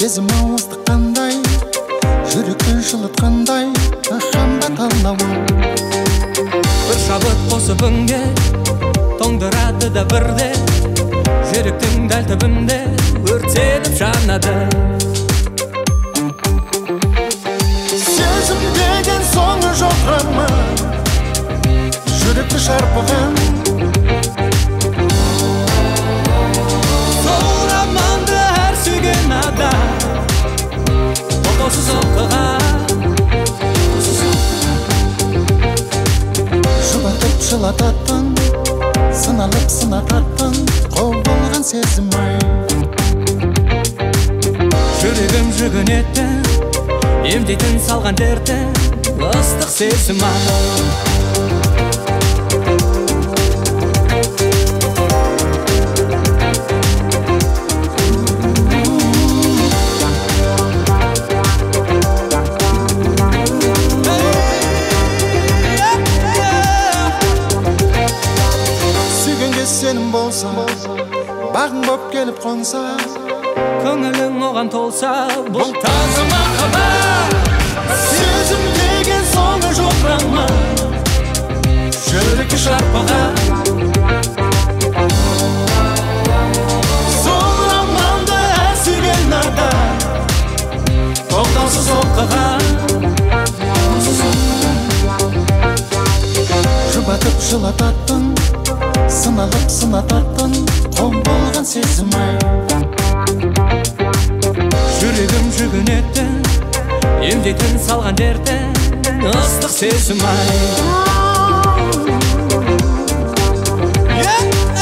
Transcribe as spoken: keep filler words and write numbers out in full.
сезім ауыздық қандай, жүректен жылытқандай, қамбат алауы. Бір шабыт қосып үнге, тоңдырады да бірде, жүректің дәл түбінде өртеніп жанады. Сезім деген соңы жоқ роман, жүректі шарпыған. Сол романды әр сүйген адам тоқтаусыз оқыған. Жұбатып жылататын, сыналып сынататын, қол болған сезім ай. Жүрегім жүгінетін, емдейтін салған дерті, ыстық сезім ай. Сүйгенге сенім болса, бағың боп келіп қонса, көңілің оған толса, бұл таза махаббат. сезім деген соңы жоқ роман, жүректі шарпыған. Сол романды әр сүйген адам тоқтаусыз оқыған. Жұбатып жылататын, сыналып сынататын, қол болған сезім ай. Жүрегім жүгінетін, емдейтін салған дерті, ыстық сезім ай.